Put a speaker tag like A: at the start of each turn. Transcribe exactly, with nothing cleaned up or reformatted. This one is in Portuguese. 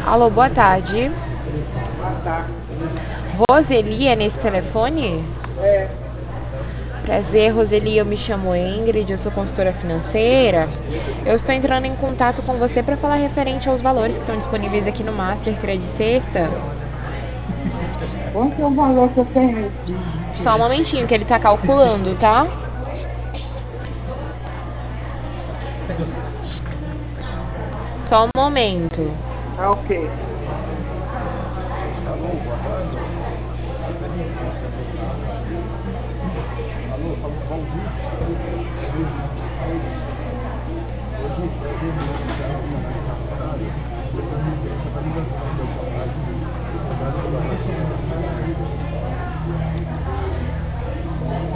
A: Alô, boa tarde.
B: Boa tarde.
A: Roseli é nesse telefone?
B: É,
A: Prazer, Roseli, eu me chamo Ingrid, eu sou consultora financeira. Eu estou entrando em contato com você para falar referente aos valores que estão disponíveis aqui no Master Credit Sexta.
B: quanto é o valor que eu tenho?
A: Só um momentinho que ele está calculando, tá? Só um momento.
B: Tá ok.